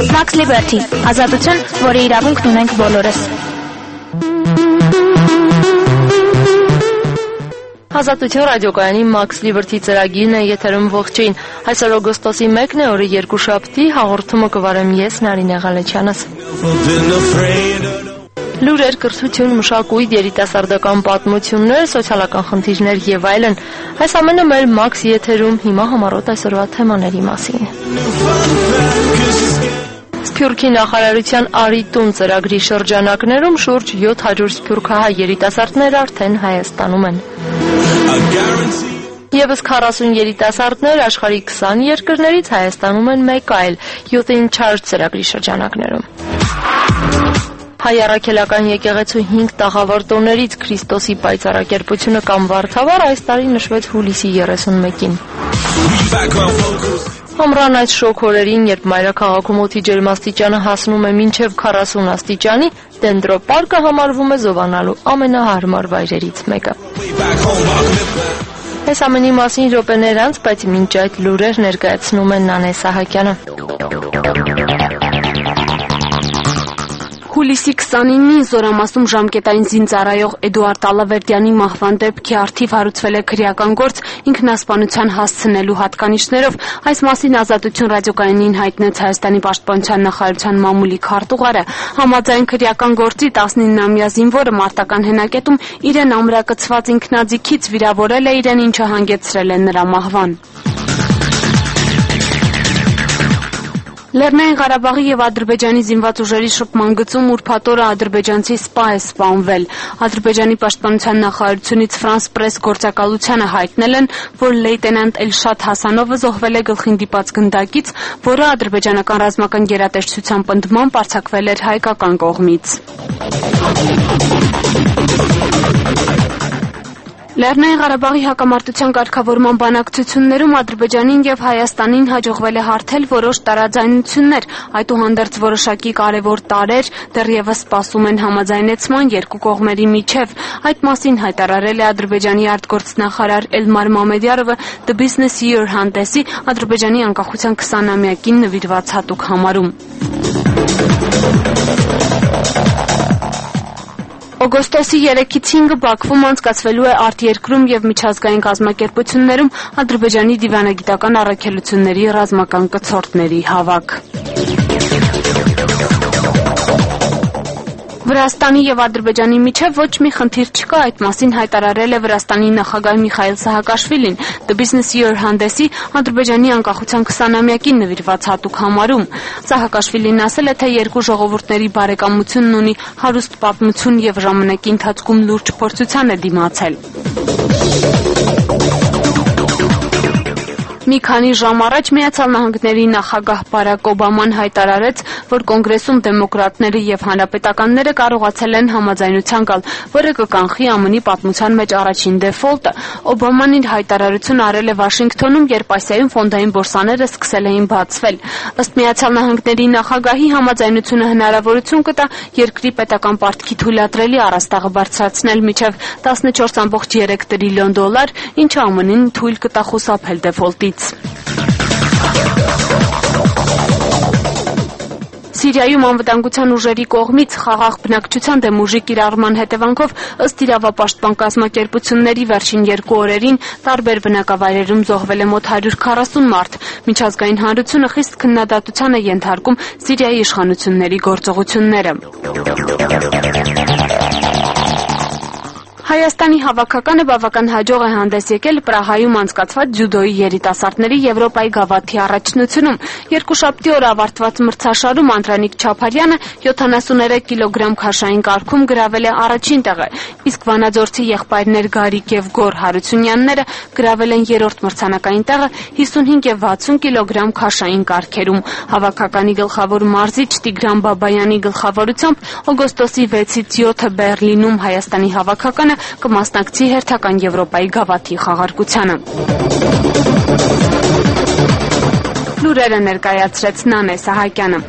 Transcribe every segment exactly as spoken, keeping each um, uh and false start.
Max Liberty, ազատություն, որի իրավունքն ունենք բոլորս։ Ազատություն ռադիոկայանի Max Liberty ծրագիրն է եթերում ողջույն։ Այսօր օգոստոսի մեկն է, օրը երկուշաբթի, հաղորդումը կվարեմ ես Նարինե Ղալեչյանս։ Լուրեր, կրթություն, մշակույթ, երիտասարդական պատմություններ, սոցիալական խնդիրներ եւ այլն։ Այս ամենը մեր Max եթերում հիմա համառոտ այսօրվա թեմաների մասին։ Սփյուռքի նախարարության Արի տուն ծրագրի շրջանակներում շուրջ յոթ հարյուր սփյուռքահայ երիտասարդներ արդեն Հայաստանում են։ Եվս քառասուն երիտասարդներ աշխարհի քսան երկրներից Հայաստանում են մեկ այլ Youth in Charge ծրագրի շրջանակներում։ Հայ առաքելական եկեղեցու հինգ տաղավար տոներից Քրիստոսի պայծառակերպությունը կամ Վարդավառ այս տարի նշվեց հուլիսի երեսունմեկին։ Ամռան այս շոգ օրերին, երբ մայրաքաղաքում օդի ջերմաստիճանը հասնում է մինչև քառասուն աստիճանի, Դենդրոպարկը համարվում է զովանալու ամենահարմար վայրերից մեկը։ Այս ամենի մասին րոպեներ անց, բայց մինչ այդ լուրեր ներկայացնում է Նանե Սահակյանը։ Հուլիսի քսանինին Զորամասում ժամկետային զինծառայող Էդուարդ Ալավերդյանի մահվան դեպքի առթիվ հարուցվել է քրեական գործ ինքնասպանության հասցնելու հատկանիշներով։ Այս մասին Ազատություն ռադիոկայանին հայտնեց Հայաստանի պաշտպանության նախարարության մամուլի քարտուղարը։ Համաձայն քրեական գործի տասնինամյա զինվորը մարտական հենակետում իրեն ամրակցված ինքնաձիգից վիրավորել է իրեն, ինչը հանգեցրել է նրա մահվան։ Լեռնային Ղարաբաղի եւ Ադրբեջանի զինված ուժերի շփման գծում ուրբաթ օրը ադրբեջանցի սպա է սպանվել։ Ադրբեջանի պաշտպանության նախարարությունից Ֆրանս պրես գործակալությանը հայտնել են, որ լեյտենանտ Էլշադ Հասանովը զոհվել է գլխին դիպած գնդակից, որը ադրբեջանական ռազմական գերատեսչության պնդմամբ արձակվել էր հայկական կողմից։ Լեռնային Ղարաբաղի հակամարտության կարգավորման բանակցություններում Ադրբեջանին եւ Հայաստանին հաջողվել է հարթել որոշ տարաձայնություններ, այդուհանդերձ որոշակի կարևոր տարրեր դեռևս սպասում են համաձայնեցման երկու կողմերի միջև։ Այդ մասին հայտարարել է Ադրբեջանի արտգործնախարար Էլմար Մամեդյարովը The Business Year հանդեսի Ադրբեջանի անկախության քսանամյակին նվիրված հատուկ համարում։ Օգոստոսի երեքից հինգը Բաքվում անցկացվելու է արտերկրում եւ միջազգային կազմակերպություններում Ադրբեջանի դիվանագիտական առաքելությունների ռազմական կցորդների հավաք։ Վրաստանի եւ Ադրբեջանի միջև ոչ մի խնդիր չկա, այդ մասին հայտարարել է Վրաստանի նախագահ Միխայիլ Սահակաշվիլին The Business Year հանդեսի Ադրբեջանի անկախության քսանամյակին նվիրված հատուկ համարում։ Սահակաշվիլին ասել է, թե երկու ժողովուրդների բարեկամությունն ունի հարուստ պատմություն եւ ժամանակի ընթացքում լուրջ փորձության է դիմացել։ Մի քանի ժամ առաջ Միացյալ Նահանգների նախագահ Բարակ Օբաման հայտարարեց, որ կոնգրեսում դեմոկրատները եւ հանրապետականները կարողացել են համաձայնության գալ, որը կկանխի ԱՄՆ-ի պատմության մեջ առաջին դեֆոլտը։ Օբաման իր հայտարարությունը արել է Վաշինգտոնում, երբ Ասիայում ֆոնդային բորսաները սկսել էին բացվել։ Ըստ Միացյալ Նահանգների նախագահի համաձայնությունը հնարավորություն կտա երկրի պետական պարտքի թույլատրելի առաստաղը բարձրացնել մինչև տասնչորս կόμμα երեք տրիլիոն դոլար, ինչը ԱՄՆ-ին թույլ կտա խուսափել դեֆոլտից։ Սիրիայում անվտանգության ուժերի կողմից խաղաղ բնակչության դեմ ուժի կիրառման հետևանքով ըստ իրավապաշտպան կազմակերպությունների վերջին երկու օրերին տարբեր բնակավայրերում զոհվել է մոտ հարյուր քառասուն մարդ։ Միջազգային հանրությունը խիստ քննադատության է ենթարկում Սիրիայի իշխանությունների գործողությունները։ Հայաստանի հավաքականը բավական հաջող է հանդես եկել Պրահայում անցկացված ձյուդոյի երիտասարդների Եվրոպայի գավաթի առաջնությունում։ Երկուշաբթի օրը ավարտված մրցաշարում Անդրանիկ Չափարյանը յոթանասուներեք կիլոգրամ քաշային կարգում գրավել է առաջին տեղը, իսկ վանաձորցի եղբայրներ Գարիկ եւ Գոր Հարությունյանները գրավել են երրորդ մրցանակային տեղը հիսունհինգ եւ վաթսուն կիլոգրամ քաշային կարգերում։ Հավաքականի գլխավոր մարզիչ Տիգրան Բաբայանի գլխավորությամբ օգոստոսի վեցից յոթը Բեռլինում Հայաստանի հավաքականը կմասնակցի հերթական Եվրոպայի գավաթի խաղարկությանը։ Լուրերը ներկայացրեց Նանե Սահակյանը։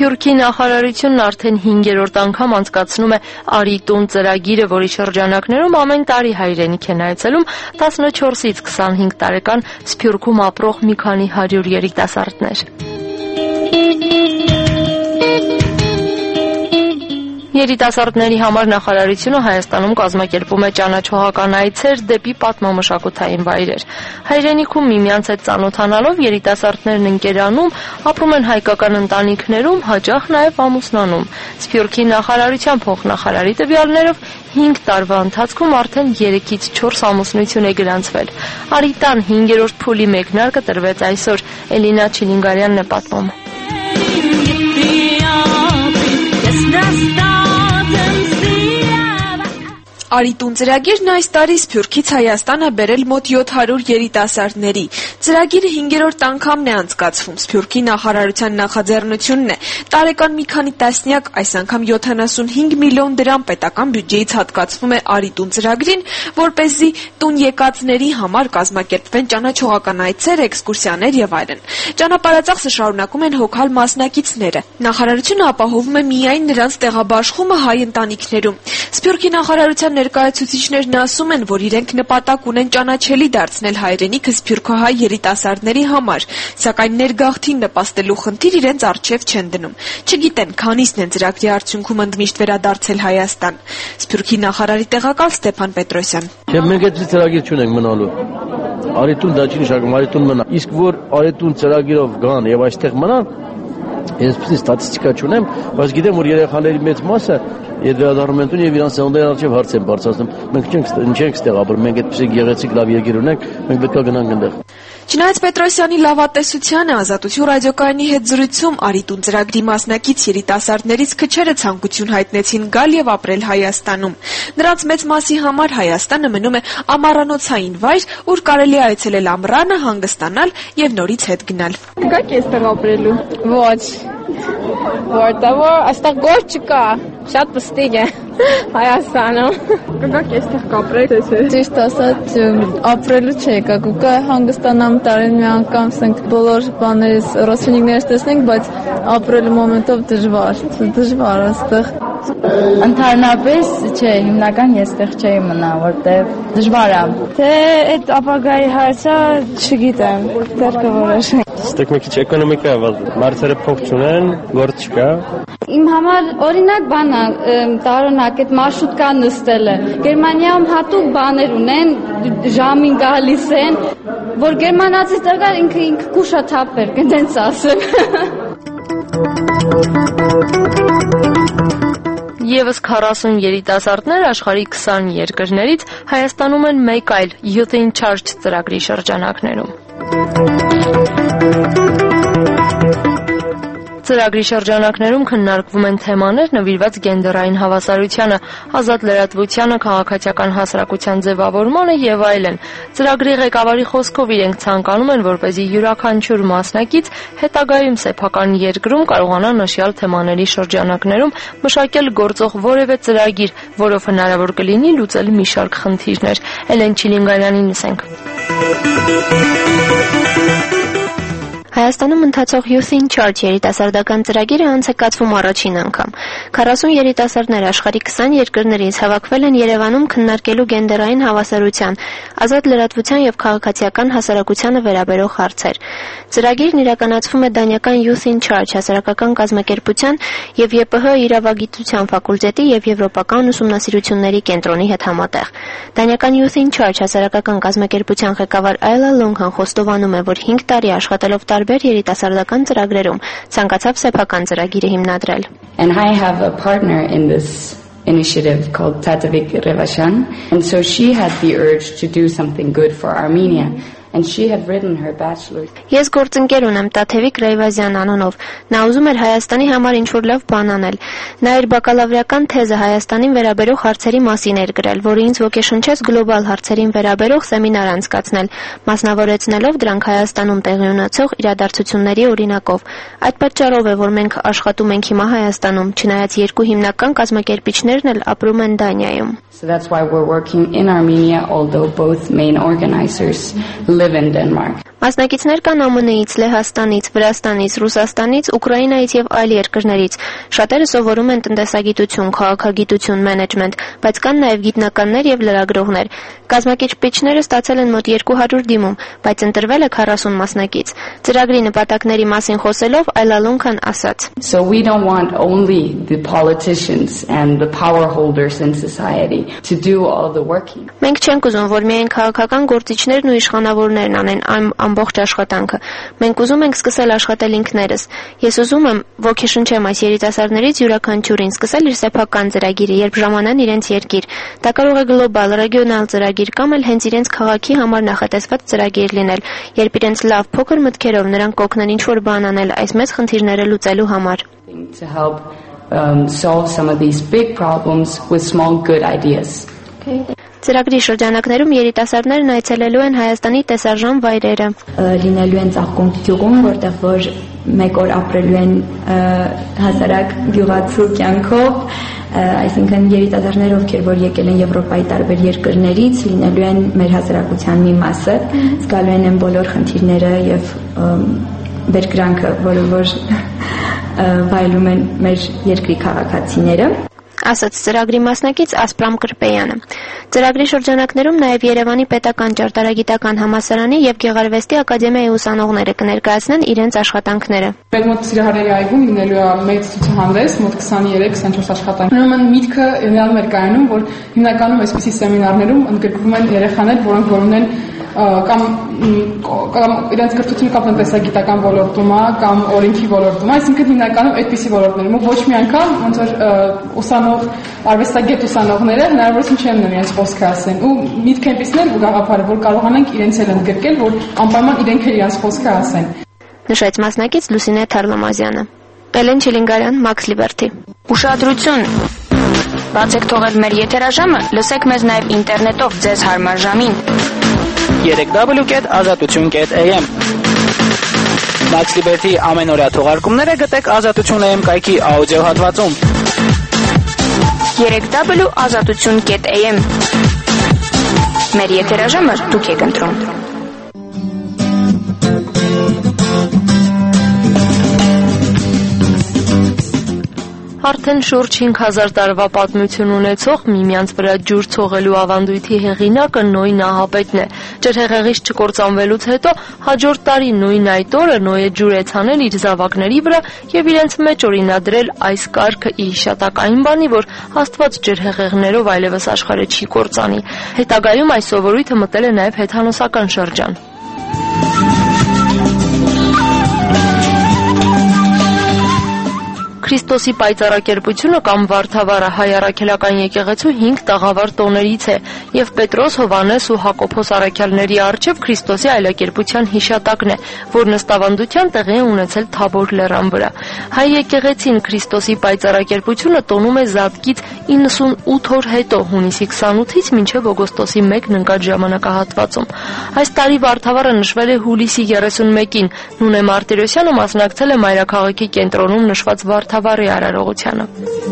Սփյուռքի նախարարությունն արդեն հինգերորդ անգամ անցկացնում է «Արի տուն» ծրագիրը, որի շրջանակներում ամեն տարի հայրենիք են այցելում տասնչորսից քսանհինգ տարեկան Սփյուռքում ապրող մի քանի հարյուր երիտասարդներ։ Երիտասարդների համար նախարարությունը Հայաստանում կազմակերպում է ճանաչողական այցեր դեպի պատմամշակութային վայրեր։ Հայրենիքում միմյանց հետ ծանոթանալով երիտասարդներն ընկերանում, ապրում են հայկական ընտանիքներում, հաճախ նաև ամուսնանում։ Սփյուռքի նախարարության փոխնախարարի տվյալներով հինգ տարվա ընթացքում արդեն երեքից չորս ամուսնություն է գրանցվել։ Արիտան հինգերորդ փուլի մեկնարկը տրվեց այսօր։ Էլինա Չիլինգարյանն է պատմում։ «Արի տուն» ծրագիրն այս տարի Սփյուռքից Հայաստան է բերել մոտ յոթ հարյուր երիտասարդների։ Ծրագիրը հինգերորդ անգամն է անցկացվում, Սփյուռքի նախարարության նախաձեռնությունն է։ Տարեկան մի քանի տասնյակ, այս անգամ յոթանասունհինգ միլիոն դրամ պետական բյուջեից հատկացվում է «Արի տուն» ծրագրին, որպեսզի տուն եկածների համար կազմակերպվեն ճանաչողական այցեր, էքսկուրսիաներ եւ այլն։ Ճանապարհածախսը շարունակում են հոգալ մասնակիցները։ Նախարարությունը ապահովում է միայն նրանց տեղաբաշխումը հայ ընտանիքներում։ Սփյուռքի նախարարության ներկայացուցիչներն ասում են, որ իրենք նպատակ ունեն ճանաչելի դարձնել հայրենիքը սփյուռքահայ երիտասարդների համար, սակայն ներգաղթին նպաստելու խնդիր իրենց առջև չեն դնում։ Չգիտեն, քանիսն են ծրագրի արդյունքում ընդմիշտ վերադարձել Հայաստան։ Սփյուռքի նախարարի տեղակալ Ստեփան Պետրոսյան։ Մենք այդ ծրագիր չունենք մնալու։ Արի տուն դա չի նշանակում, Արի տուն մնա։ Իսկ որ Արի տուն ծրագիրով գան եւ այստեղ մնան, այսպեսի ստատիստիկա չունեմ, բայց գիտեմ, որ երեխաների մեծ մասը Եվ վերադառնում են տուն եւ իրանց սերունդների առջեւ հարց են բարձրացնում։ Մենք չենք չենք ստեղ ապրում, մենք այդպեսի գեղեցիկ լավ երկիր ունենք, մենք պետք է գնանք այնտեղ։ Չնայած Պետրոսյանի լավատեսությանը Ազատություն ռադիոկայանի հետ զրույցում Արի տուն ծրագրի մասնակից երիտասարդներից քչերը ցանկություն հայտնեցին գալ եւ ապրել Հայաստանում։ Նրանց մեծ մասի համար Հայաստանը մնում է ամառանոցային վայր, ուր կարելի է այցելել ամռանը, հանգստանալ եւ նորից հետ գնալ։ Գաք էստեղ ապրելու։ Ոչ։ Որտեւ այստեղ գործ չկա, շատ պստիկ է Հայաստանում։ Գաք էստեղ կապրեք, ճիշտ ասած ապրելու չէ, կա հանգստանամ տարին մի անգամ ասենք բոլոր բաներից ռոսինիկներս տեսնենք, բայց ապրելու մոմենտով դժվար, դժվար այստեղ։ Ընդհանրապես չէ, հիմնական ես այդտեղ չէի մնա, որտեվ դժվար է։ Թե այդ ապագայի հարցը չգիտեմ, դեռ կորոշեմ։ Ստեղ մի քիչ էկոնոմիկա է, մարդերը փող չունեն, գործ չկա։ Իմ համար օրինակ բան է, տարօրինակ այդ մարշրուտկա նստելը։ Գերմանիայում հատուկ բաներ ունեն, ժամին գալիս են, որ գերմանացի տղան ինքը ինքը կուշաթափեր, կդենց ասեմ։ Եվս քառասուն երիտասարդներ աշխարհի քսան երկրներից Հայաստանում են մեկ այլ Youth in Charge ծրագրի շրջանակներում։ Ծրագրի շրջանակներում քննարկվում են թեմաներ նվիրված գենդերային հավասարությանը, ազատ լրատվությանը, քաղաքացիական հասարակության ձևավորմանը եւ այլն։ Ծրագրի ղեկավարի խոսքով իրենք ցանկանում են, որպեսզի յուրաքանչյուր մասնակից հետագայում սեփական երկրում կարողանա նշյալ թեմաների շրջանակներում մշակել գործող որևէ ծրագիր, որով հնարավոր կլինի լուծել մի շարք խնդիրներ։ Էլեն Չիլինգարյանին լսենք։ Հայաստանում ընթացող Youth in Charge երիտասարդական ծրագիրը անց է կացվում առաջին անգամ։ քառասուն երիտասարդներ աշխարհի քսան երկրներից հավաքվել են Երևանում քննարկելու գենդերային հավասարության, ազատ լրատվության եւ քաղաքացիական հասարակությանը վերաբերող հարցեր։ Ծրագիրն իրականացվում է Դանիական Youth in Charge հասարակական կազմակերպության եւ ԵՊՀ իրավագիտության ֆակուլտետի եւ եվրոպական ուսումնասիրությունների կենտրոնի հետ համատեղ։ Դանիական Youth in Charge հասարակական կազմակերպության ղեկավար Այլա Լոնգան խոստովանում է, որ հինգ տարի աշխատելով տարբեր երիտասարդական ծրագրերում ցանկացավ սեփական ծրագիրը հիմնադրել։ And I have a partner in this initiative called Tatevik Revashan, and so she had the urge to do something good for Armenia. And she had written her bachelor's. Ես գործընկեր ունեմ Տաթևիկ Ռեյվազյան անունով։ Նա ուզում էր Հայաստանի համար ինչ-որ լավ բան անել։ Նա իր բակալավրիական թեզը Հայաստանին վերաբերող հարցերի մասին էր գրել, որը ինձ ոգեշնչեց գլոբալ հարցերին վերաբերող սեմինար անցկացնել, մասնավորեցնելով դրանք Հայաստանում տեղի ունեցող իրադարձությունների օրինակով։ Այդ պատճառով է, որ մենք աշխատում ենք հիմա Հայաստանում, չնայած երկու հիմնական կազմակերպիչներն էլ ապրում են Դանիայում։ So that's why we're working in Armenia, although both main organizers live in Denmark. Մասնակիցներ կան Է Մը Նից, Լեհաստանից, Վրաստանից, Ռուսաստանից, Ուկրաինայից եւ այլ երկրներից։ Շատերը սովորում են տնտեսագիտություն, քաղաքագիտություն, մենեջմենտ, բայց կան նաեւ գիտնականներ եւ լրագրողներ։ Կազմակերպիչները ստացել են մոտ երկու հարյուր դիմում, բայց ընտրվել է քառասուն մասնակից։ Ծրագրի նպատակների մասին խոսելով Այլալոնքան ասաց. So we don't want only the politicians and the power holders in society to do all the working. Մենք չենք ուզում, որ միայն քաղաքական գործիչներն ու իշխանավորներն անեն այն ամբողջ աշխատանքը։ Մենք ուզում ենք սկսել աշխատել ինքներս։ Ես ուզում եմ ոգեշնչեմ այս երիտասարդներից յուրաքանչյուրին սկսել իր սեփական ծրագիրը, երբ ժամանան իրենց երկիր։ Դա կարող է գլոբալ, ռեգիոնալ ծրագիր կամ էլ հենց իրենց քաղաքի համար նախատեսված ծրագիր լինել, երբ իրենց լավ փոքր մտքերով նրանք կօգնեն ինչ-որ բան անել այս մեծ խնդիրները լուծելու համար։ To help um, solve some of these big problems with small good ideas. Ծրագրի շրջանակներում երիտասարդներն այցելելու են Հայաստանի տեսարժան վայրերը։ Լինելու են Ծաղկուն գյուղում, որտեղ որ մեկ օր ապրելու են հասարակ գյուղացու կյանքով, այսինքն երիտասարդներ, ովքեր որ եկել են Եվրոպայի տարբեր երկրներից, լինելու են մեր հասարակության մի մասը, զգալու են բոլոր խնդիրները եւ բերկրանքը, որը որ վայելում են մեր երկրի քաղաքացիները, ասաց ծրագրի մասնակից Ասպրամ Կրպեյանը։ Ծրագրի շրջանակներում նաև Երևանի պետական ճարտարագիտական համալսարանի եւ Գեղարվեստի ակադեմիայի ուսանողները կներկայացնեն իրենց աշխատանքները։ Մեր մոտ Սիրահարների այգում լինելու է մեծ ցուցահանդես, մոտ քսաներեք քսանչորս աշխատանք։ Ուրեմն միտքը նրան մեր կայանում, որ հիմնականում այսպիսի սեմինարներում ընդգրկվում են երեխաներ, որոնք որ ունեն կամ կամ իրենց կրթությունը կամ տնտեսագիտական ոլորտում է կամ օրենքի ոլորտում է, այսինքն հիմնականում այդպիսի ոլորտներում ոչ մի անգամ ոնց որ ուսանող արվեստագետ ուսանողները հնարավորություն չեն ունեն իրենց խոսքը ասեն ու միտք այնպիսին են ու գաղափարը որ կարողանանք իրենց էլ ընդգրկել, որ անպայման իրենք էլ իրենց խոսքը ասեն։ Նշեց մասնակից Լուսինե Թարլամազյանը։ Էլեն Չիլինգարյան, Մաքս Լիբերթի։ Ուշադրություն։ Բաց եք թողել մեր եթերաժամը, լսեք մեզ նաև ինտերնետով ձեզ հարմար ժամին։ երեք w կետ ազատություն կետ a m Մաքս Լիբերթի ամենօրյա թողարկումները գտեք ազատություն a m կայքի աուդիո հատվածում։ երեք w ազատություն կետ a m Մեր եթերաժամը դուք եք ընտրում։ Արդեն շուրջ հինգ հազար տարվա պատմություն ունեցող միմյանց վրա ջուր ցողելու ավանդույթի հեղինակը Նոյ Նահապետն է։ Ջրհեղեղից չկործանվելուց հետո հաջորդ տարի նույն այդ օրը Նոյը ջուր է ցանել իր զավակների վրա եւ իրենց մեջ օրինադրել այս կարգը ի հիշատակ այն բանի, որ Աստված ջրհեղեղներով այլևս աշխարհը չի կործանի։ Հետագայում այս սովորույթը մտել է նաեւ հեթանոսական շրջան։ Քրիստոսի պայծառակերպությունը կամ Վարդավառը հայ առաքելական եկեղեցու հինգ տաղավար տոներից է եւ Պետրոս, Հովհաննես ու Հակոբոս առաքյալների առջև Քրիստոսի այլակերպության հիշատակն է, որն ըստ ավանդության տեղի է ունեցել Թաբոր լեռան վրա։ Հայ եկեղեցին Քրիստոսի պայծառակերպությունը տոնում է Զատկից իննսունութ օր հետո, հունիսի քսանութից մինչև օգոստոսի մեկն ընկած ժամանակահատվածում։ Այս տարի Վարդավառը նշվել է հուլիսի երեսունմեկին։ Նունե Մարտիրոսյանը մասնակցել է մայրաքաղաքի կենտրոնում նշված Վարդավառի արարողությանը։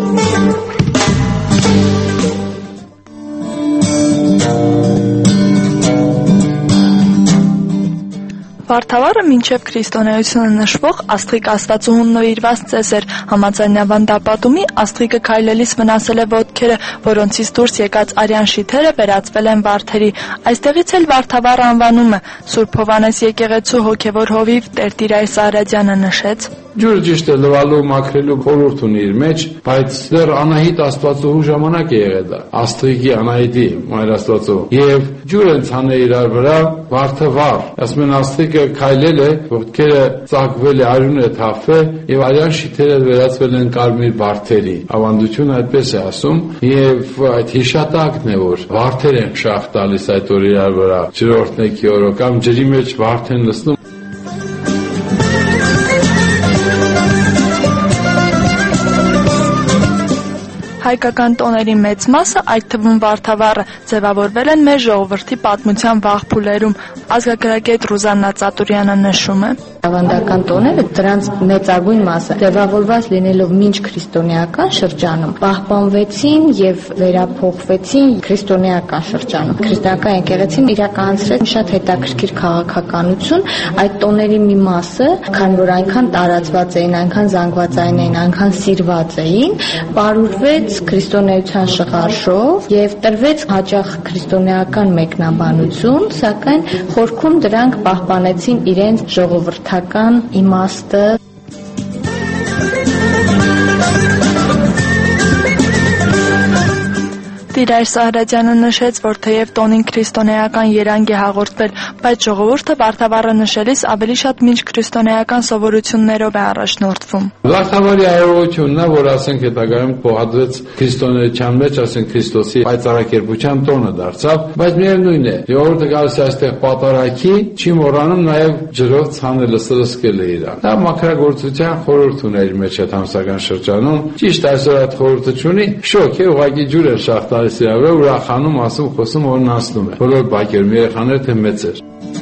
Վարդավառը մինչև քրիստոնեությունը նշվող Աստղիկ Աստվածուհուն նվիրված ծես էր։ Համաձայնաբան դապատումի Աստղիկը քայլելիս վնասել է ոտքերը, որոնցից դուրս եկած արյան շիթերը վերածվել են վարդերի։ Այստեղից էլ Վարդավառ անվանումը Սուրբ Հովհաննես եկեղեցու հոգևոր հովիվ Տեր-Տիրայր Սարաջյանը նշեց. Ջուրը ճիշտ է լվալու, մաքրելու խորհուրդ ունի իր մեջ, բայց դեռ Անահիտ Աստվածուհու ժամանակ է եղել դա, Աստղիկի Անահիտի Մայր Աստվածուհու։ Եվ ջուրը ցանել իրար վրա Վարդավառ, ասում են Աստղիկը քայլել է, ոտքերը ծակվել է, արյունը թափվել եւ արյան շիթերը վերածվել են կարմիր վարդերի։ Ավանդությունը այդպես է ասում, եւ այդ հիշատակն է, որ վարդեր են շախ տալիս այդ օր իրար վրա, ջրորդնեկի օրը կամ ջրի մեջ վարդ են լցնում։ Հայկական տոների մեծ մասը, այդ թվում Վարդավառը, ձևավորվել են մեր ժողովրդի պատմության վաղ փուլերում, ազգագրագետ Ռուզաննա Ծատուրյանը նշում է. Ավանդական տոները դրանց մեծագույն մասը ձևավորված լինելով մինչ քրիստոնեական շրջանում պահպանվեցին եւ վերափոխվեցին քրիստոնեական շրջանում։ Քրիստոնեական եկեղեցին իրականացրեց շատ հետաքրքիր քաղաքականություն, այդ տոների մի մասը, քան որ այնքան տարածված էին, այնքան զանգվածային էին, այնքան սիրված էին, պարուրվեց քրիստոնեության շղարշով եւ տրվեց հաճախ քրիստոնեական մեկնաբանություն, սակայն խորքում դրանք պահպանեցին իրենց ժողովրդական իմաստը։ Տիրայր Սահրաջյանը նշեց, որ թեև տոնին քրիստոնեական երանգ է հաղորդվել, բայց ժողովուրդը Վարդավառը նշելիս ավելի շատ մինչ քրիստոնեական սովորություններով է առաջնորդվում։ Վարդավառի արարողությունն է, որ ասենք հետագայում փոխադրեց քրիստոնեության մեջ, ասենք Քրիստոսի պայծառակերպության տոնը դարձավ, բայց միևնույն է, ժողովուրդը գալիս է այստեղ պատարագի, չի մոռանում նաև ջրով ցանելը սրսկելը իրան։ Դա մաքրագործության խորհուրդ ուներ իր մեջ այդ համսական շրջանում։ Ճիշտ այսօր այդ խորհուրդը չունի, շոկ է, ուղղակի ջուր է շախտալիս իրավը, ուրախանում, ասում, խոսում, որ նասնում է։ Բոլոր բակերում երեխաներ թե մեծեր։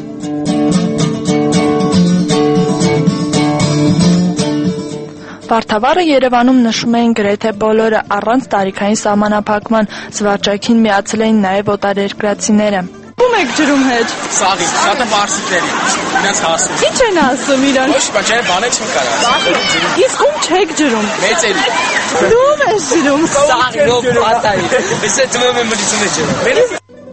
Վարդավառը Երևանում նշում էին գրեթե բոլորը առանց տարիքային սահմանափակման, զվարճակին միացել էին նաև օտարերկրացիները։ Ում եք ջրում հետ։ Սաղի, շատը վարսիկների, իրենց հասում։ Ինչ են ասում իրան։ Ոչ, բայց չէ, բանը չեն կարա։ Իսկ ում չեք ջրում։ Մեծերի։ Ում ես ջրում։ Սաղի, նով պատայի։ Ես է դմեմ եմ լիսում է ջրում։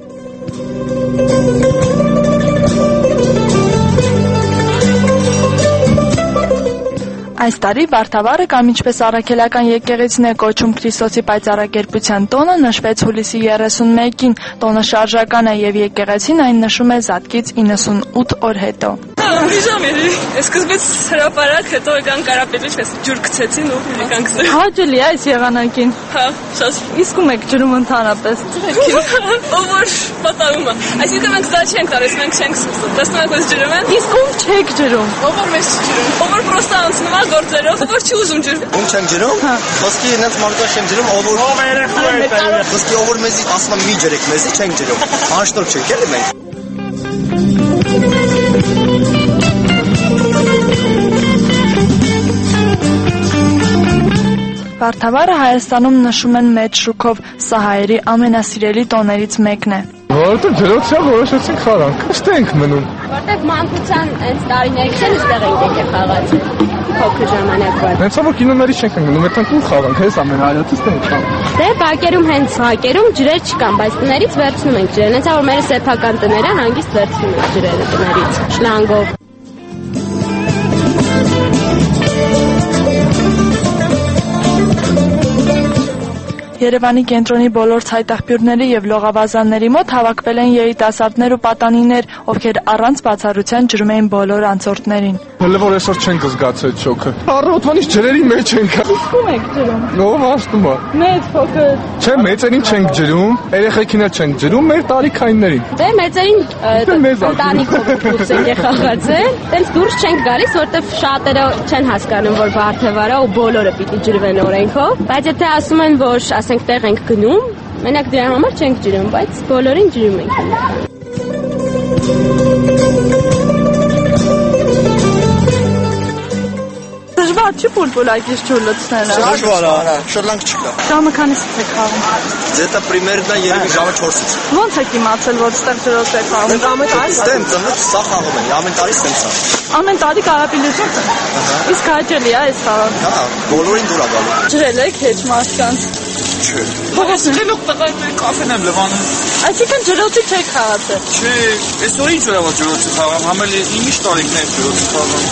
Այս տարի Վարդավառը կամ ինչպես առաքելական եկեղեցին է կոչում Քրիստոսի պայծառակերպության տոնը նշվեց հուլիսի երեսունմեկին, տոնը շարժական է եւ եկեղեցին այն նշում է Զատկից իննսունութ օր հետո։ Ուրիշ էր, սկզբից հրապարակ, հետո եկան Կարապետից, պես ջուր գցեցին ու եկանք սա։ Հաճելի է այս եղանակին։ Հա, շատ։ Իսկ ում եք ջրում ընդհանրապես։ Ով որ պատահում է։ Այսինքն մենք դա չենք տալիս, մենք չենք սկսում։ Տեսնում եք ոնց ջրում են։ Իսկ ում չեք ջրում։ Ով որ մեզ ջրում։ Ով որ պրոստա անցնում է գործերով, ով որ չի ուզում ջրում։ Ում չենք ջրում։ Խոսքի ինձ մարդու չեմ ջրում, ով որ ով երեխա է։ Խոսքի ով որ մեզի ասում է մի ջրեք, մեզի չենք ջրում։ Անշտոր չենք էլի մենք։ Վարդավառը Հայաստանում նշում են մեծ շուքով, սա հայերի ամենասիրելի տոներից մեկն է։ Որովհետև ջրոցիա որոշեցինք խաղանք, ըստ ենք մնում։ Որտեղ մանկության այս տարիներից են ըստեղ ենք եկել խաղացել, փոքր ժամանակվա։ Հենց որ կինոների չենք մնում, այդտեղ ու խաղանք, հենց ամենահայացից ենք խաղանք։ Դե բակերում հենց բակերում ջրեր չկան, բայց տներից վերցնում ենք ջրերը, հենց որ մեր սեփական տները հանգիստ վերցնում ենք ջրերը տներից, շլանգով։ Երևանի կենտրոնի բոլոր ցայտաղբյուրների եւ լողավազանների մոտ հավաքվել են երիտասարդներ ու պատանիներ, ովքեր առանց բացառության ջրում էին բոլոր անցորդներին։ Հələ որ այսօր չենք զգացել շոկը։ Առավոտվանից ջրերի մեջ ենք։ Ում եք ջրում։ Ով ասում է։ Մեծ փոքր։ Չէ, մեծերին չենք ջրում, երեխեքին էլ չենք ջրում, մեր տարիքայիններին։ Դե մեծերին ընտանիքով դուրս ենք խաղացել, տենց դուրս չենք գալիս, որտեվ շատերը չեն հասկանում, որ Վարդավառը ու բոլորը պիտի ջրվեն օրենքով, բայց եթե ասում են, որ ասենք տեղ ենք գնում, մենակ դրա համար չենք ջրում, բայց բոլորին ջրում ենք։ Դժվար չի պուլպուլակից ջուր լցնելը։ Դժվար է, շոռլանք չկա։ Ժամը քանիսից եք խաղում։ Ձեթա պրիմերնա երևի ժամը չորսից։ Ո՞նց եք իմացել, որ ստեղ ջրոց եք խաղում։ Ամեն տարի ստեմ ծնվեց սա խաղում են, ամեն տարի ստեմ սա։ Ամեն տարի կարապիլություն։ Իսկ հաճելի է այս խաղը։ Հա, բոլորին դուր է գալու։ Ջրել եք հեչ մարդկանց։ Չէ։ Բայց ջրելով տղայներ կաֆեն եմ լվանում։ Այսինքն ջրոցի չեք խաղացել։ Չէ, այսօր ինչ որ ջրոցի խաղամ, համել իմիշ տարիքներ ջրոցի խաղամ։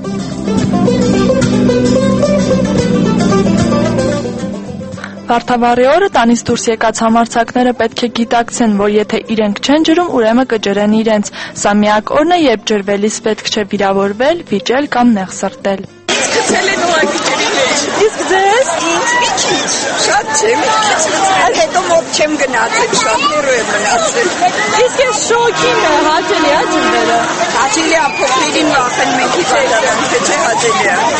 Վարդավառի օրը տանից դուրս եկած համարձակները պետք է գիտակցեն, որ եթե իրենք չեն ջրում, ուրեմն կջրեն իրենց։ Սա միակ օրն է, երբ ջրվելիս պետք չէ վիրավորվել, վիճել կամ նեղսրտել։ Գցել են ուղղակի ջրի մեջ։ Իսկ ձեզ? Ինձ մի քիչ, շատ չէ, մի քիչ։ Այլ հետո մոտ չեմ գնացել, շատ հեռու եմ մնացել։ Իսկ այս շոկին է, հաճելի է ջրվելը։ Հաճելի է, փոքրին վախենում ենք իջել, թե չէ հաճելի է։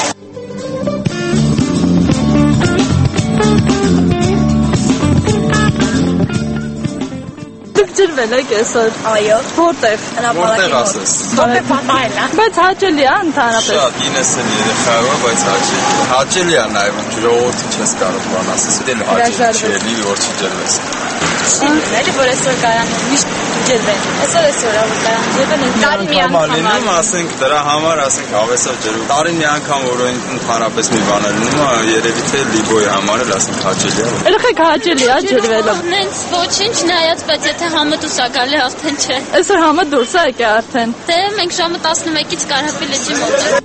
Հրավիրել եք այսօր։ Այո։ Որտեղ։ Որտեղ ասես։ Որտեղ պատահել է։ Բայց հաճելի է ընդհանրապես։ Շատ իննեսն երեխայով, բայց հաճելի։ Հաճելի է նաև ժողովրդի չես կարող բան ասես, դել հաճելի չէ, լի որ չջերվես։ Շինները որ այսօր կայանում միշտ ջերվեն։ Այսօր այսօր որ կայանում ջերվեն տարի մի անգամ։ Լինում ասենք դրա համար ասենք հավեսով ջերու։ Տարի մի անգամ որ ընդհանրապես մի բան է լինում, երևի թե լիբոյի համար էլ ասենք հաճելի է։ Երեխեք հաճելի է ջերվելը։ Նենց ոչինչ նայած, բայց եթե համը դուրս է գալի արդեն չէ։ Այսօր համը դուրս է եկել արդեն։ Դե մենք ժամը տասնմեկից Կարապի լճի մոտ ենք։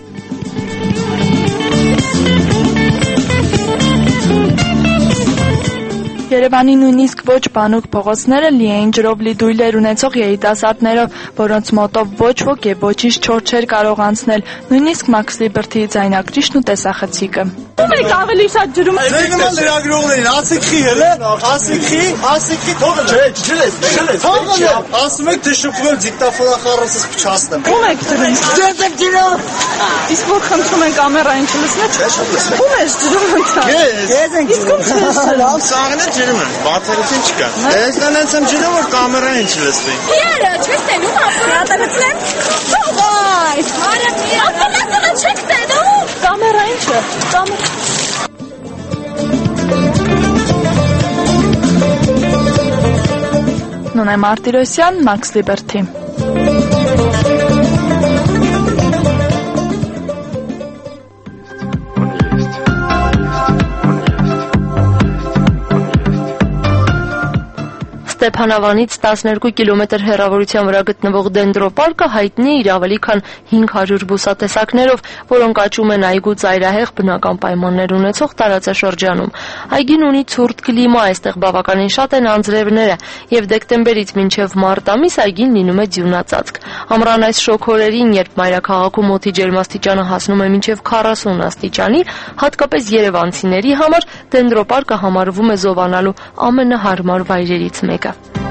Երևանի նույնիսկ ոչ բանուկ փողոցները լի էին ջրով լի դույլեր ունեցող երիտասարդներով, որոնց մոտով ոչ ոք եւ ոչինչ չոր չէր կարող անցնել, նույնիսկ Max Liberty ձայնագրիչն ու տեսախցիկը։ Ո՞ւմ ավելի շատ ջրում։ Ձեր նման լրագրողներին ասիքի հելը, ասիքի, ասիքի թողը։ Չէ, չլես, չլես։ Թողը։ Ասում եք թե շփվել դիկտաֆոնախառնցս փչացնեմ։ Ո՞ւմ եք ջրում։ Ձեր եք ջրում։ Իսկ որ խնդրում են կամերային չլսնեք։ Չէ, չլսնեք։ Ո՞մ ես ջրում ընթա։ Ես։ Ես ենք ջրում։ Իսկ ո՞մ ես ջրում։ Սաղն է ջրում են, բացառություն չկա։ Ես նենց եմ ջրում որ կամերային չլսվի։ Իերը, չես տենում ապարատացնեմ։ Վայ, արա մի ապարատը չեք տենում։ Կամերային չէ։ Կամեր Նոնե Մարտիրոսյան, Max Liberty։ Ստեփանավանից տասներկու կիլոմետր հեռավորության վրա գտնվող դենդրոպարկը հայտնի է իր ավելի քան հինգ հարյուր բուսատեսակներով, որոնք աճում են այգու ծայրահեղ բնական պայմաններ ունեցող տարածաշրջանում։ Այգին ունի ցուրտ կլիմա, այստեղ բավականին շատ են անձրևները, եւ դեկտեմբերից մինչեւ մարտ ամիս այգին լինում է ձյունածածկ։ Ամռան այս շոգ օրերին, երբ մայրաքաղաքում օդի ջերմաստիճանը հասնում է մինչեւ քառասուն աստիճանի, հատկապես երևանցիների համար դենդրոպարկը համարվում է զովանալու ամենահարմար վայրերից մեկը։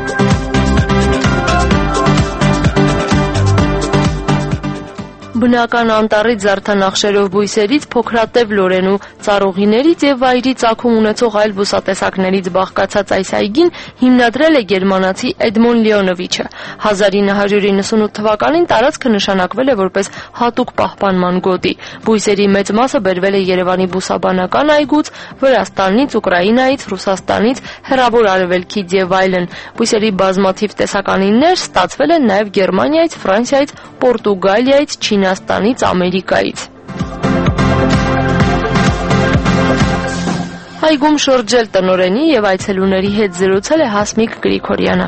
Բնական անտառից զարդանախշերով բույսերից, փոքրատև լորենու ծառուղիներից եւ վայրի ծագում ունեցող այլ բուսատեսակներից բաղկացած այս այգին հիմնադրել է գերմանացի Էդմոն Լեոնովիչը։ հազար ինը հարյուր իննսունութ թվականին տարածքը նշանակվել է որպես հատուկ պահպանման գոտի։ Բույսերի մեծ մասը բերվել է Երևանի բուսաբանական այգուց, Վրաստանից, Ուկրաինայից, Ռուսաստանից, Հեռավոր Արևելքից եւ այլն։ Բույսերի բազմաթիվ տեսականիններ ստացվել են նաեւ Գերմանիայից, Ֆրանսիայից, Պորտուգալիայից, Չինաստանից, Ամերիկայից։ Այգում շրջել տնօրենի եւ այցելուների հետ զրուցել է Հասմիկ Գրիգորյանը։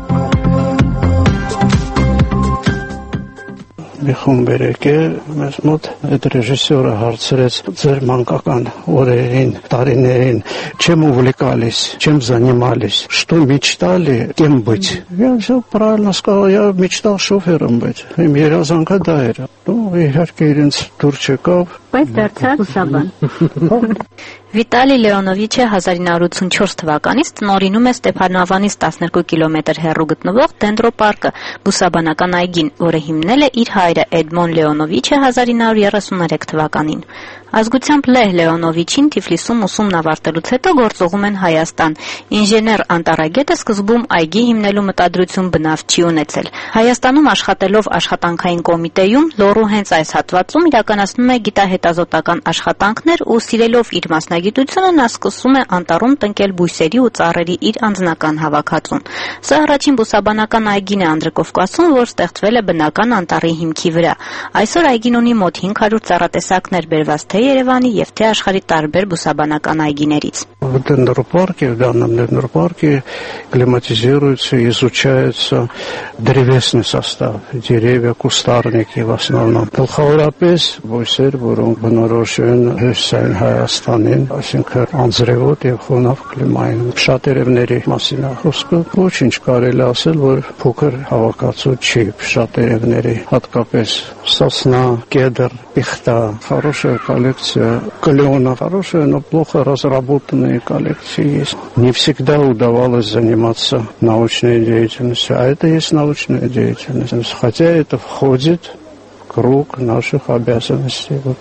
Մի խումբ եկել մեզ մոտ այդ ռեժիսորը հարցրեց ձեր մանկական օրերին, տարիներին, чем увлекались, чем занимались, что мечтали, кем быть. Я все правильно сказал, я мечтал шофером быть. Իմ երազանքը դա էր։ Ну, իհարկե իրենց դուր չեկավ, բայց դարձավ ուսաբան։ Վիտալի Լեոնովիչը հազար ինը հարյուր ութսունչորս թվականից տնօրինում է Ստեփանավանից տասներկու կիլոմետր հեռու գտնվող դենդրոպարկը, բուսաբանական այգին, որը հիմնել է իր հայրը Էդմոն Լեոնովիչը հազար ինը հարյուր երեսուններեք թվականին։ Ազգությամբ Լեհ Լեոնովիչին Թիֆլիսում ուսումն ավարտելուց հետո գործողում են Հայաստան։ Ինժեներ անտարագետը սկզբում այգի հիմնելու մտադրություն բնավ չի ունեցել։ Հայաստանում աշխատելով աշխատանքային կոմիտեում Լոռու հենց այս հատվածում իրականացնում է գիտահետազոտական աշխատանքներ ու սիրելով իր մասնագիտությունը նա սկսում է անտառում տնկել բույսերի ու ծառերի իր անձնական հավաքածուն։ Սա առաջին բուսաբանական այգին է Անդրկովկասում, որ ստեղծվել է բնական անտառի հիմքի վրա։ Այսօր այգին ունի մոտ հինգ հարյուր ծառատեսակներ բերված թե Երևանի եւ թե աշխարհի տարբեր бусաբանական այգիներից. В дендропарке, в данном дендропарке климатизируется, изучается древесный состав, деревья, кустарники в основном. Գլխավորապես բույսեր, որոնք բնորոշ են հյուսային Հայաստանին, այսինքն անձրևոտ եւ խոնավ կլիմային։ Շատ երևների մասին է խոսքը, ոչինչ կարելի ասել, որ փոքր հավաքածու չի շատ երևների, հատկապես сосна, кедр, пихта. Хорошая коллекция клена, хорошая, но плохо разработанные коллекции есть. Не всегда удавалось заниматься научной деятельностью, а это есть научная деятельность, хотя это входит в круг наших обязанностей.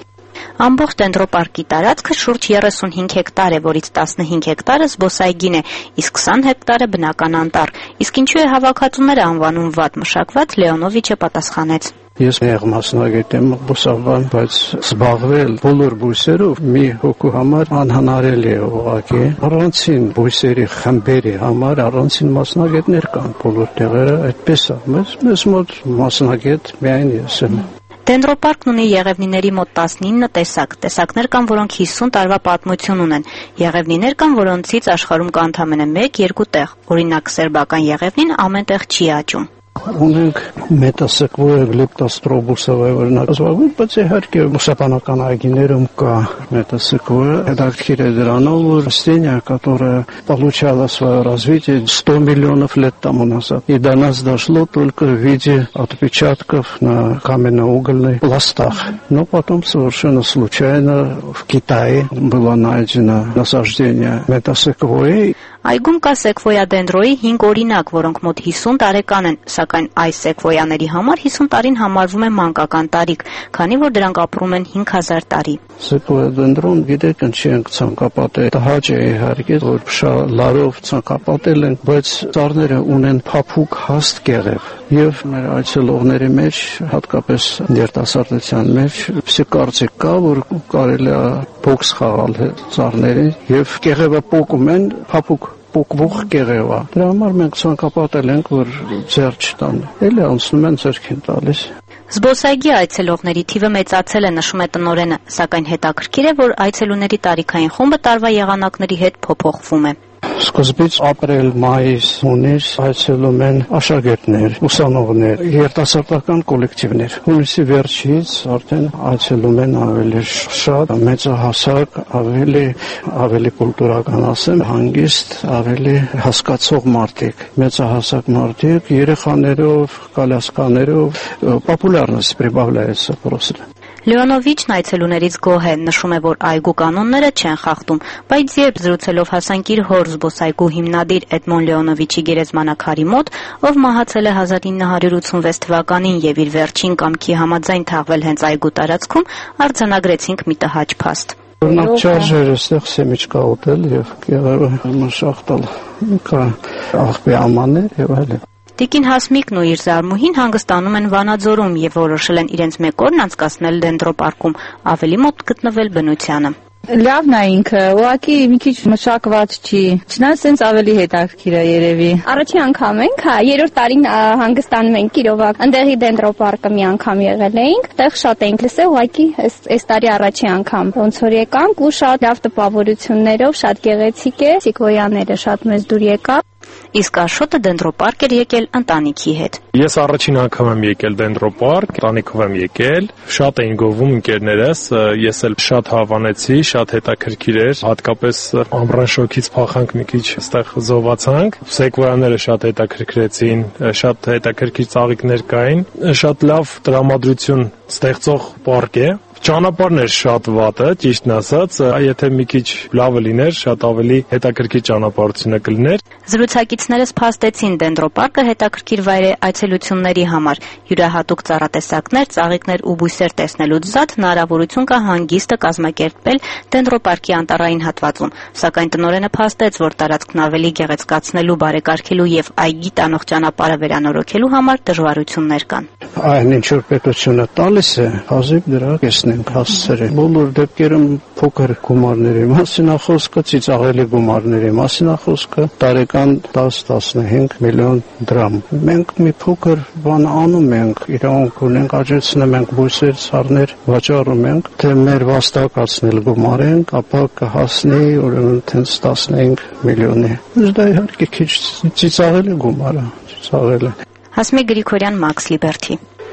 Ամբողջ դենդրոպարկի տարածքը շուրջ երեսունհինգ հեկտար է, որից տասնհինգ հեկտարը զբոսայգին է, իսկ քսան հեկտարը բնական անտառ։ Իսկ ինչու է հավաքածուները անվանում վատ մշակված, Լեոնովիչը պատասխանեց. Ես մեղ մասնագետ եմ բուսաբան, բայց զբաղվել բոլոր բույսերով մի հոգու համար անհնարելի է ուղղակի։ Առանցին բույսերի խմբերի համար առանցին մասնագետներ կան բոլոր տեղերը, այդպես է։ Մեզ մեզ մոտ մասնագետ միայն ես եմ։ Դենդրոպարկն ունի եղևնիների մոտ տասնինը տեսակ։ Տեսակներ կան, որոնք հիսուն տարվա պատմություն ունեն։ Եղևնիներ կան, որոնցից աշխարհում կա ընդամենը մեկ-երկու տեղ։ Օրինակ, սերբական եղևնին ամեն տեղ չի աճում։ Ունենք մետասեկվոյա գլեպտաստրոբուսովը օրինակ զբաղվում, բայց իհարկե բուսաբանական այգիներում кա մետասեկվոյա, հետաքրքիր է дранов, որ растение, которое получало свое развитие сто миллионов лет тому назад. И до нас дошло только в виде отпечатков на каменноугольных пластах. Но потом совершенно случайно в Китае было найдено насаждение метасеквои. Այգում կա սեկվոյա դենդրոյի հինգ օրինակ, որոնք մոտ հիսուն տարեկան են, սակայն այս սեկվոյաների համար հիսուն տարին համարվում է մանկական տարիք, քանի որ դրանք ապրում են հինգ հազար տարի։ Սեկվոյա դենդրոն գիտեք ինչի ենք ցանկապատել, տհաճ է իհարկե, որ շալարով ցանկապատել են, բայց ծառները ունեն փափուկ հաստ կեղև, եւ մեր այցելողների մեջ, հատկապես երիտասարդության մեջ, պսի կարծիք կա, որ կարելի է բոքս խաղալ ծառներին եւ կեղևը պոկում են փափուկ պոկվող կեղևա։ Դրա համար մենք ցանկապատել ենք, որ ձեռ չտան։ Էլի անցնում են ձեռքին տալիս։ Զբոսայգի այցելողների թիվը մեծացել է, նշում է տնօրենը, սակայն հետաքրքիր է, որ այցելուների տարիքային խումբը տարվա եղանակների հետ փոփոխվում է։ Սկզբից ապրիլ, մայիս, հունիս այցելում են աշակերտներ, ուսանողներ, երիտասարդական կոլեկտիվներ։ Հունիսի վերջից արդեն այցելում են ավելի շատ մեծահասակ, ավելի ավելի կուլտուրական ասեմ, հանգիստ, ավելի հասկացող մարդիկ, մեծահասակ մարդիկ, երեխաներով, կալասկաներով, պոպուլярность прибавляется просто։ Լեոնովիչն այցելուներից գոհ է, նշում է, որ այգու կանոնները չեն խախտում, բայց երբ զրուցելով հասանք իր հոր զբոսայգու հիմնադիր Էդմոն Լեոնովիչի գերեզմանակարի մոտ, ով մահացել է հազար ինը հարյուր ութսունվեց թվականին եւ իր վերջին կամքի համաձայն թաղվել հենց այգու տարածքում, արձանագրեցինք մի տհաճ փաստ։ Օրինակ չարժեր էստեղ սեմիչկա ուտել եւ կեղևը մշախտալ, կա աղբի ամաններ եւ այլն։ Տիկին Հասմիկն ու իր զարմուհին հանգստանում են Վանաձորում եւ որոշել են իրենց մեկ օրն անցկացնել դենդրոպարկում, ավելի մոտ գտնվել բնությանը։ Լավն է ինքը, ուղղակի մի քիչ մշակված չի, չնայած sense ավելի հետաքրքիր է երևի։ Առաջին անգամ ենք, հա, երրորդ տարին հանգստանում ենք Կիրովակ։ Այնտեղի դենդրոպարկը մի անգամ եղել էինք, այդտեղ շատ էինք լսել, ուղղակի այս տարի առաջին անգամ ոնց որ եկանք ու շատ լավ տպավորություններով, շատ գեղեցիկ է, սիկվոյաները շատ մեծ դուր եկավ։ Իսկ Աշոտը դենդրոպարկ էր եկել ընտանիքի հետ։ Ես առաջին անգամ եմ եկել դենդրոպարկ, ընտանիքով եմ եկել, շատ էին գովում ընկերներս, ես էլ շատ հավանեցի, շատ հետաքրքիր էր, հատկապես ամռան շոկից փախանք մի քիչ այստեղ զովացանք, սեկվոյաները շատ հետաքրքրեցին, շատ հետաքրքիր ծաղիկներ կային, շատ լավ տրամադրություն ստեղծող պարկ է։ Ճանապարհն էր շատ վատը, ճիշտն ասած, եթե մի քիչ լավը լիներ, շատ ավելի հետաքրքիր ճանապարհությունը կլիներ։ Զրուցակիցներս փաստեցին դենդրոպարկը հետաքրքիր վայր է այցելությունների համար։ Յուրահատուկ ծառատեսակներ, ծաղիկներ ու բույսեր տեսնելուց զատ հնարավորություն կա հանգիստը կազմակերպել դենդրոպարկի անտառային հատվածում, սակայն տնօրենը փաստեց, որ տարածքն ավելի գեղեցկացնելու, բարեկարգելու եւ այգի տանող ճանապարհը վերանորոգելու համար դժվարություններ կան։ Այն ինչ որ պետությունը տալիս է, հազիվ դրա ենք հասցրել։ Բոլոր դեպքերում փոքր գումարների մասին է խոսքը, ծիծաղելի գումարների մասին է խոսքը, տարեկան դաս-տասնհինգ միլիոն դրամ։ Մենք մի փոքր բան անում ենք, իրավունք ունենք, աճեցնում ենք բույսեր, սառներ, վաճառում ենք, թե մեր վաստակացնել գումարենք, ապա կհասնի ուրեմն տենց տասնհինգ միլիոնի։ Դա իհարկե քիչ ծիծաղելի գումար է, ծիծաղելի։ Հասմիկ Գրիգորյան, Max Liberty։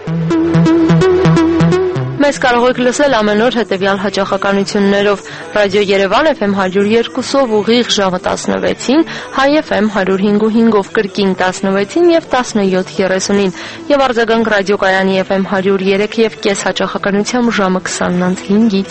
Մեզ կարող եք լսել ամեն օր հետևյալ հաճախականություններով. Ռադիո Երևան Էֆ Էմ հարյուր երկուսով ուղիղ ժամը տասնվեցին, Հայ Էֆ Էմ հարյուր հինգ ու հինգով կրկին տասնվեցին եւ տասնյոթ երեսունին եւ արձագանք ռադիոկայանի Էֆ Էմ հարյուր երեք եւ կես հաճախականությամբ ժամը քսանն անց հինգից։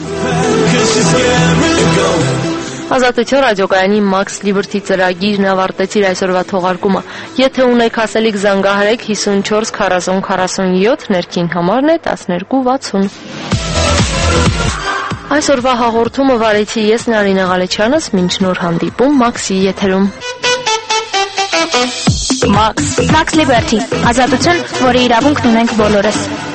Ազատություն ռադիոկայանի Max Liberty ծրագիրն ավարտեց իր այսօրվա թողարկումը։ Եթե ունեք ասելիք, զանգահարեք հիսուն չորս քառասուն քառասունյոթ, ներքին համարն է տասներկու վաթսուն։ Այսօրվա հաղորդումը վարեցի ես Նարինե Ղալեչյանս, մինչ նոր հանդիպում Մաքսի եթերում։ Max Max Liberty ազատություն, որի իրավունքն ունենք բոլորս։